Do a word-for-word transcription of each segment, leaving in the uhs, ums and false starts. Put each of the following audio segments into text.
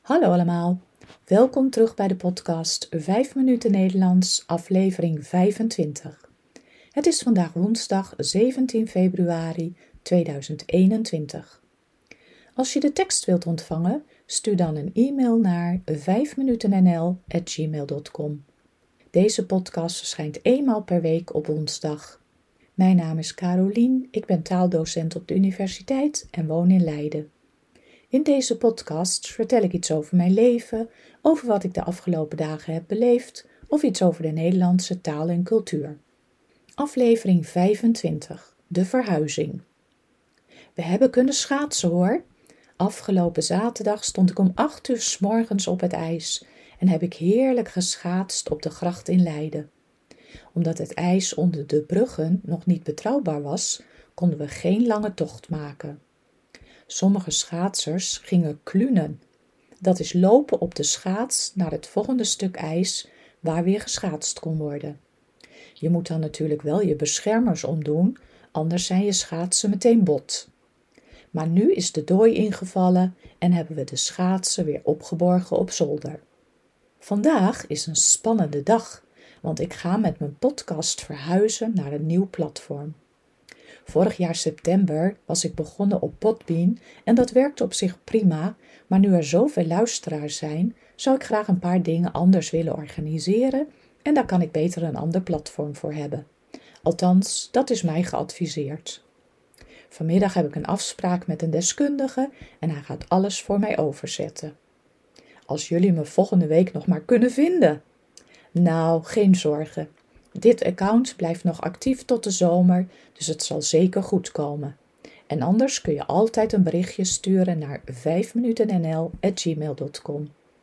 Hallo allemaal, welkom terug bij de podcast vijf minuten Nederlands, aflevering vijfentwintig. Het is vandaag woensdag zeventien februari tweeduizend eenentwintig. Als je de tekst wilt ontvangen, stuur dan een e-mail naar vijf minuten n l at gmail dot com. Deze podcast verschijnt eenmaal per week op woensdag. Mijn naam is Carolien, ik ben taaldocent op de universiteit en woon in Leiden. In deze podcast vertel ik iets over mijn leven, over wat ik de afgelopen dagen heb beleefd of iets over de Nederlandse taal en cultuur. Aflevering vijfentwintig, de verhuizing. We hebben kunnen schaatsen hoor. Afgelopen zaterdag stond ik om acht uur 's morgens op het ijs en heb ik heerlijk geschaatst op de gracht in Leiden. Omdat het ijs onder de bruggen nog niet betrouwbaar was, konden we geen lange tocht maken. Sommige schaatsers gingen klunen. Dat is lopen op de schaats naar het volgende stuk ijs waar weer geschaatst kon worden. Je moet dan natuurlijk wel je beschermers omdoen, anders zijn je schaatsen meteen bot. Maar nu is de dooi ingevallen en hebben we de schaatsen weer opgeborgen op zolder. Vandaag is een spannende dag, want ik ga met mijn podcast verhuizen naar een nieuw platform. Vorig jaar september was ik begonnen op Podbean en dat werkte op zich prima, maar nu er zoveel luisteraars zijn, zou ik graag een paar dingen anders willen organiseren en daar kan ik beter een ander platform voor hebben. Althans, dat is mij geadviseerd. Vanmiddag heb ik een afspraak met een deskundige en hij gaat alles voor mij overzetten. Als jullie me volgende week nog maar kunnen vinden. Nou, geen zorgen. Dit account blijft nog actief tot de zomer, dus het zal zeker goed komen. En anders kun je altijd een berichtje sturen naar vijf minuten n l at gmail dot com.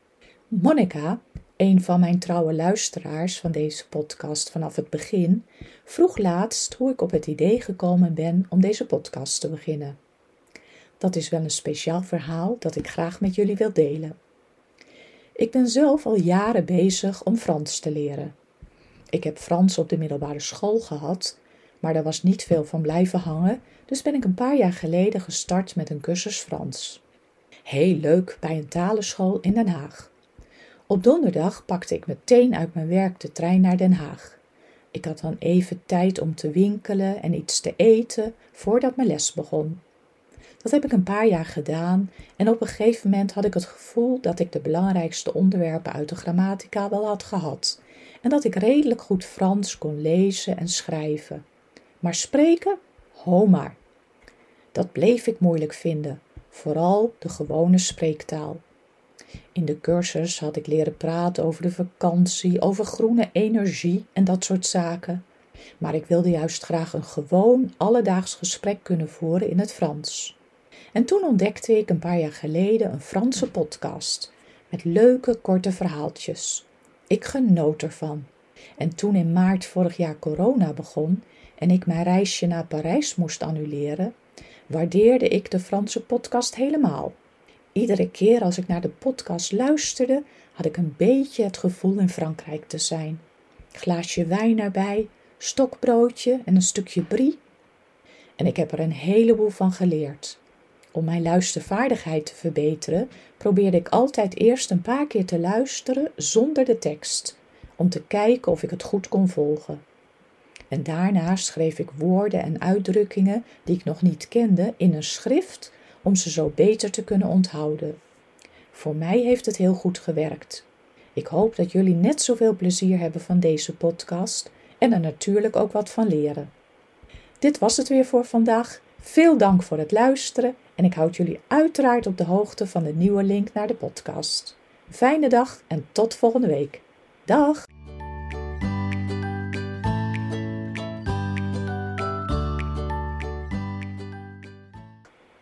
Monica, een van mijn trouwe luisteraars van deze podcast vanaf het begin, vroeg laatst hoe ik op het idee gekomen ben om deze podcast te beginnen. Dat is wel een speciaal verhaal dat ik graag met jullie wil delen. Ik ben zelf al jaren bezig om Frans te leren. Ik heb Frans op de middelbare school gehad, maar daar was niet veel van blijven hangen, dus ben ik een paar jaar geleden gestart met een cursus Frans. Heel leuk bij een talenschool in Den Haag. Op donderdag pakte ik meteen uit mijn werk de trein naar Den Haag. Ik had dan even tijd om te winkelen en iets te eten voordat mijn les begon. Dat heb ik een paar jaar gedaan en op een gegeven moment had ik het gevoel dat ik de belangrijkste onderwerpen uit de grammatica wel had gehad en dat ik redelijk goed Frans kon lezen en schrijven. Maar spreken? Ho maar. Dat bleef ik moeilijk vinden, vooral de gewone spreektaal. In de cursus had ik leren praten over de vakantie, over groene energie en dat soort zaken. Maar ik wilde juist graag een gewoon alledaags gesprek kunnen voeren in het Frans. En toen ontdekte ik een paar jaar geleden een Franse podcast met leuke korte verhaaltjes. Ik genoot ervan. En toen in maart vorig jaar corona begon en ik mijn reisje naar Parijs moest annuleren, waardeerde ik de Franse podcast helemaal. Iedere keer als ik naar de podcast luisterde, had ik een beetje het gevoel in Frankrijk te zijn. Glaasje wijn erbij, stokbroodje en een stukje brie. En ik heb er een heleboel van geleerd. Om mijn luistervaardigheid te verbeteren, probeerde ik altijd eerst een paar keer te luisteren zonder de tekst, om te kijken of ik het goed kon volgen. En daarna schreef ik woorden en uitdrukkingen die ik nog niet kende in een schrift, om ze zo beter te kunnen onthouden. Voor mij heeft het heel goed gewerkt. Ik hoop dat jullie net zoveel plezier hebben van deze podcast en er natuurlijk ook wat van leren. Dit was het weer voor vandaag. Veel dank voor het luisteren en ik houd jullie uiteraard op de hoogte van de nieuwe link naar de podcast. Fijne dag en tot volgende week. Dag!